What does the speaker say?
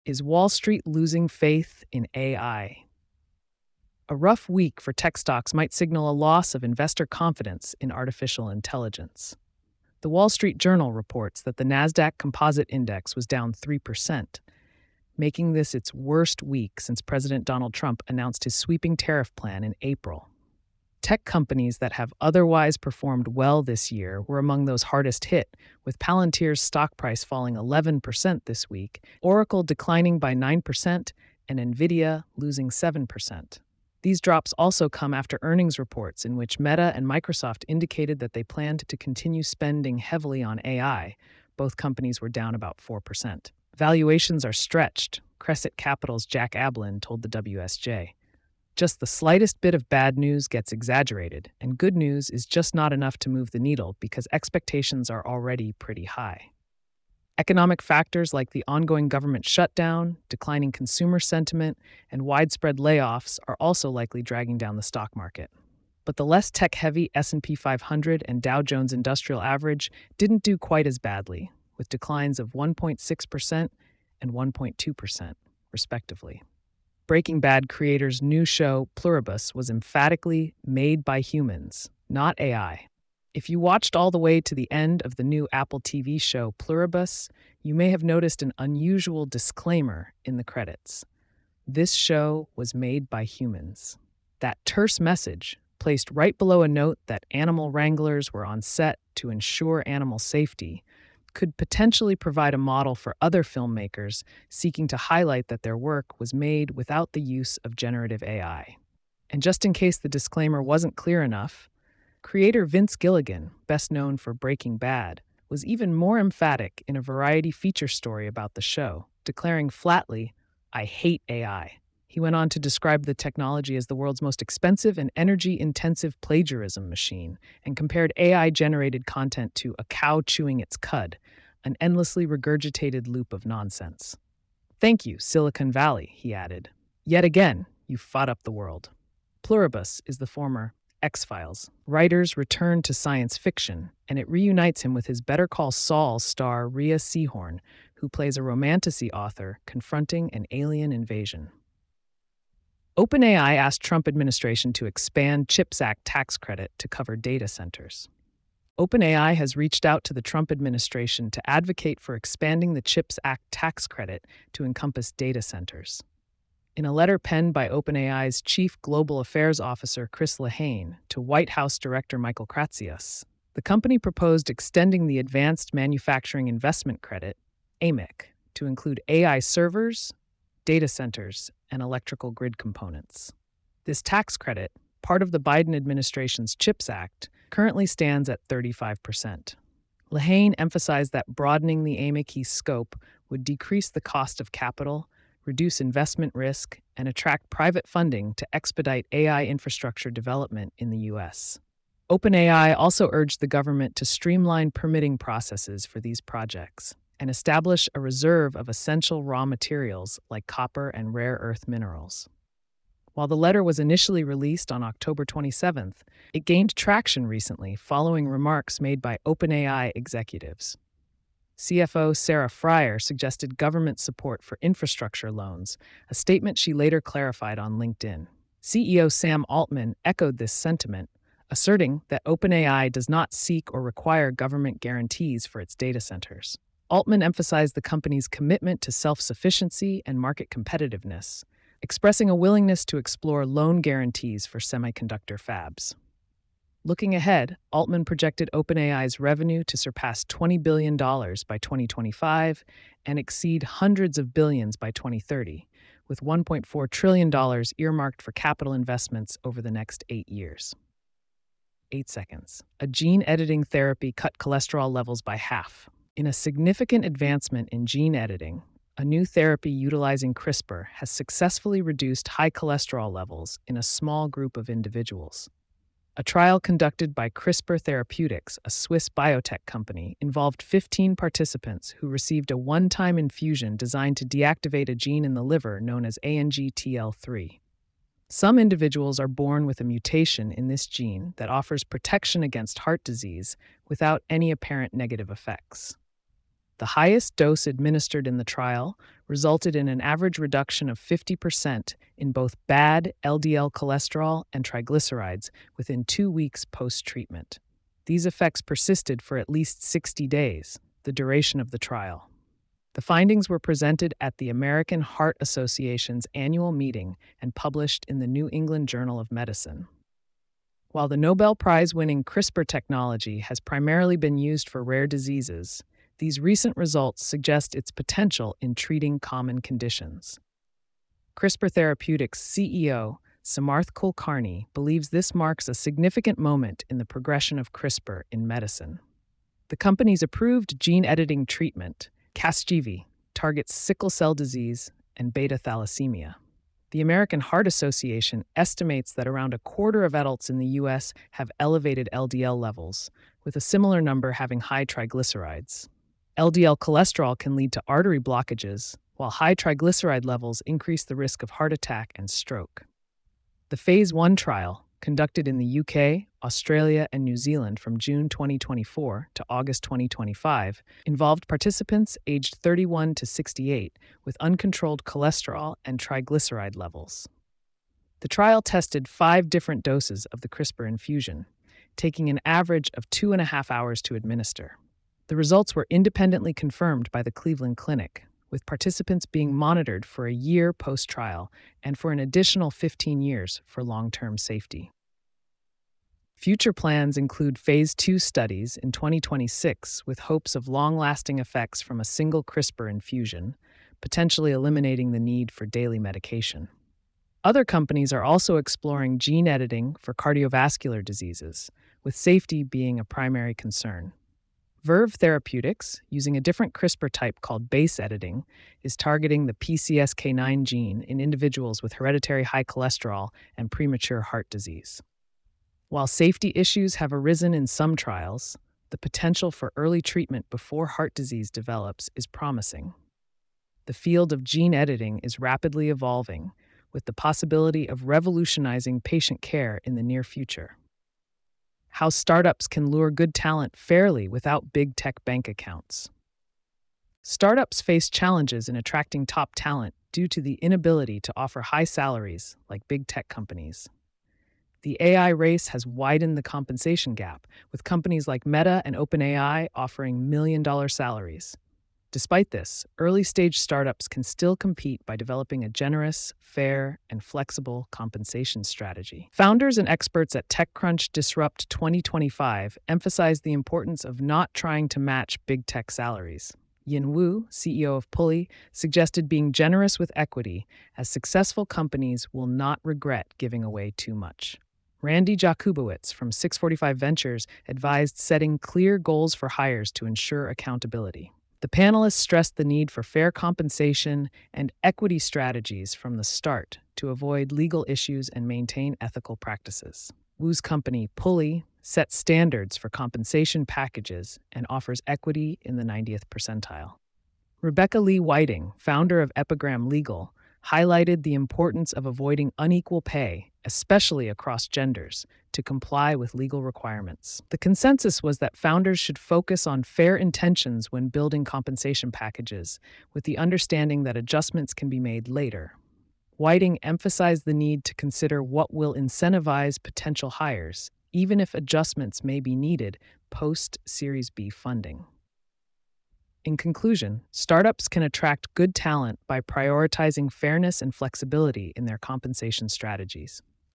Is Wall Street losing faith in AI? A rough week for tech stocks might signal a loss of investor confidence in artificial intelligence. The Wall Street Journal reports that the NASDAQ Composite Index was down 3%, making this its worst week since President Donald Trump announced his sweeping tariff plan in April. Tech companies that have otherwise performed well this year were among those hardest hit, with Palantir's stock price falling 11% this week, Oracle declining by 9%, and Nvidia losing 7%. These drops also come after earnings reports in which Meta and Microsoft indicated that they planned to continue spending heavily on AI. Both companies were down about 4%. Valuations are stretched, Crescent Capital's Jack Ablin told the WSJ. Just the slightest bit of bad news gets exaggerated, and good news is just not enough to move the needle because expectations are already pretty high. Economic factors like the ongoing government shutdown, declining consumer sentiment, and widespread layoffs are also likely dragging down the stock market. But the less tech-heavy S&P 500 and Dow Jones Industrial Average didn't do quite as badly, with declines of 1.6% and 1.2%, respectively. Breaking Bad creators' new show, Pluribus, was emphatically made by humans, not AI. If you watched all the way to the end of the new Apple TV show, Pluribus, you may have noticed an unusual disclaimer in the credits. This show was made by humans. That terse message, placed right below a note that animal wranglers were on set to ensure animal safety, could potentially provide a model for other filmmakers seeking to highlight that their work was made without the use of generative AI. And just in case the disclaimer wasn't clear enough, creator Vince Gilligan, best known for Breaking Bad, was even more emphatic in a Variety feature story about the show, declaring flatly, "I hate AI." He went on to describe the technology as the world's most expensive and energy-intensive plagiarism machine, and compared AI-generated content to a cow chewing its cud, an endlessly regurgitated loop of nonsense. "Thank you, Silicon Valley," he added. "Yet again, you fought up the world." Pluribus is the former X-Files. Writers return to science fiction, and it reunites him with his Better Call Saul star Rhea Seehorn, who plays a romantasy author confronting an alien invasion. OpenAI asked Trump administration to expand CHIPS Act tax credit to cover data centers. OpenAI has reached out to the Trump administration to advocate for expanding the CHIPS Act tax credit to encompass data centers. In a letter penned by OpenAI's Chief Global Affairs Officer Chris Lehane to White House Director Michael Kratsius, the company proposed extending the Advanced Manufacturing Investment Credit, AMIC, to include AI servers, data centers, and electrical grid components. This tax credit, part of the Biden administration's CHIPS Act, currently stands at 35%. Lehane emphasized that broadening the AMIC's scope would decrease the cost of capital, reduce investment risk, and attract private funding to expedite AI infrastructure development in the U.S. OpenAI also urged the government to streamline permitting processes for these projects and establish a reserve of essential raw materials like copper and rare earth minerals. While the letter was initially released on October 27th, it gained traction recently following remarks made by OpenAI executives. CFO Sarah Frier suggested government support for infrastructure loans, a statement she later clarified on LinkedIn. CEO Sam Altman echoed this sentiment, asserting that OpenAI does not seek or require government guarantees for its data centers. Altman emphasized the company's commitment to self-sufficiency and market competitiveness, expressing a willingness to explore loan guarantees for semiconductor fabs. Looking ahead, Altman projected OpenAI's revenue to surpass $20 billion by 2025 and exceed hundreds of billions by 2030, with $1.4 trillion earmarked for capital investments over the next 8 years. 8 seconds. A gene editing therapy cut cholesterol levels by half. In a significant advancement in gene editing, a new therapy utilizing CRISPR has successfully reduced high cholesterol levels in a small group of individuals. A trial conducted by CRISPR Therapeutics, a Swiss biotech company, involved 15 participants who received a one-time infusion designed to deactivate a gene in the liver known as ANGTL3. Some individuals are born with a mutation in this gene that offers protection against heart disease without any apparent negative effects. The highest dose administered in the trial resulted in an average reduction of 50% in both bad LDL cholesterol and triglycerides within 2 weeks post-treatment. These effects persisted for at least 60 days, the duration of the trial. The findings were presented at the American Heart Association's annual meeting and published in the New England Journal of Medicine. While the Nobel Prize-winning CRISPR technology has primarily been used for rare diseases, these recent results suggest its potential in treating common conditions. CRISPR Therapeutics CEO Samarth Kulkarni believes this marks a significant moment in the progression of CRISPR in medicine. The company's approved gene-editing treatment, Casgevy, targets sickle cell disease and beta thalassemia. The American Heart Association estimates that around a quarter of adults in the U.S. have elevated LDL levels, with a similar number having high triglycerides. LDL cholesterol can lead to artery blockages, while high triglyceride levels increase the risk of heart attack and stroke. The Phase 1 trial, conducted in the UK, Australia, and New Zealand from June 2024 to August 2025, involved participants aged 31 to 68 with uncontrolled cholesterol and triglyceride levels. The trial tested 5 different doses of the CRISPR infusion, taking an average of 2.5 hours to administer. The results were independently confirmed by the Cleveland Clinic, with participants being monitored for a year post-trial and for an additional 15 years for long-term safety. Future plans include Phase 2 studies in 2026 with hopes of long-lasting effects from a single CRISPR infusion, potentially eliminating the need for daily medication. Other companies are also exploring gene editing for cardiovascular diseases, with safety being a primary concern. Verve Therapeutics, using a different CRISPR type called base editing, is targeting the PCSK9 gene in individuals with hereditary high cholesterol and premature heart disease. While safety issues have arisen in some trials, the potential for early treatment before heart disease develops is promising. The field of gene editing is rapidly evolving, with the possibility of revolutionizing patient care in the near future. How startups can lure good talent fairly without big tech bank accounts. Startups face challenges in attracting top talent due to the inability to offer high salaries like big tech companies. The AI race has widened the compensation gap, with companies like Meta and OpenAI offering million-dollar salaries. Despite this, early-stage startups can still compete by developing a generous, fair, and flexible compensation strategy. Founders and experts at TechCrunch Disrupt 2025 emphasize the importance of not trying to match big tech salaries. Yin Wu, CEO of Pulley, suggested being generous with equity, as successful companies will not regret giving away too much. Randy Jakubowicz from 645 Ventures advised setting clear goals for hires to ensure accountability. The panelists stressed the need for fair compensation and equity strategies from the start to avoid legal issues and maintain ethical practices. Wu's company, Pulley, sets standards for compensation packages and offers equity in the 90th percentile. Rebecca Lee Whiting, founder of Epigram Legal, highlighted the importance of avoiding unequal pay, especially across genders, to comply with legal requirements. The consensus was that founders should focus on fair intentions when building compensation packages, with the understanding that adjustments can be made later. Whiting emphasized the need to consider what will incentivize potential hires, even if adjustments may be needed post-Series B funding. In conclusion, startups can attract good talent by prioritizing fairness and flexibility in their compensation strategies.